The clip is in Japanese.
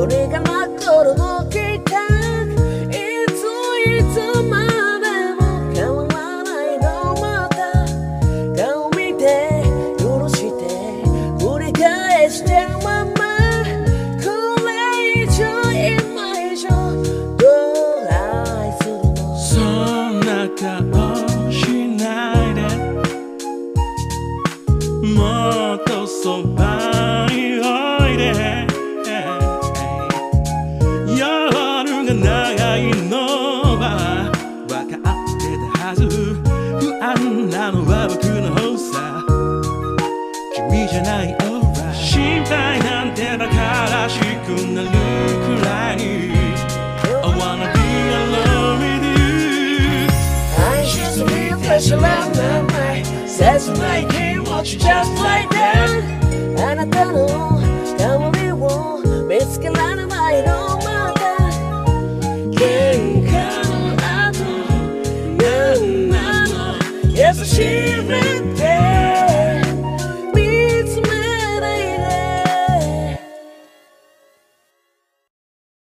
우리가 막 걸어놓길 딱いつまでも変わらないのまた顔見て許して繰り返してるままこれ以上今以上どう愛するのそんな顔しないでもっとそばにおいで夜が長いのは分かってたはず不安なのは僕の方さ君じゃない alright 心配なんて馬鹿らしくなるくらいに I wanna be alone with you I just feel fresh around my mind切ない気持ち just like that あなたの香りを見つけられないのまた喧嘩の後なんなの優しい目で